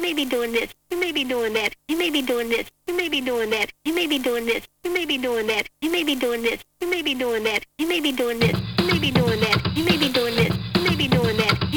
may be doing this, you may be doing that, you may be doing this, you may be doing that, you may be doing this, you may be doing that, you may be doing this, you may be doing that, you may be doing this, you may be doing that, you may be doing this, you may be doing that.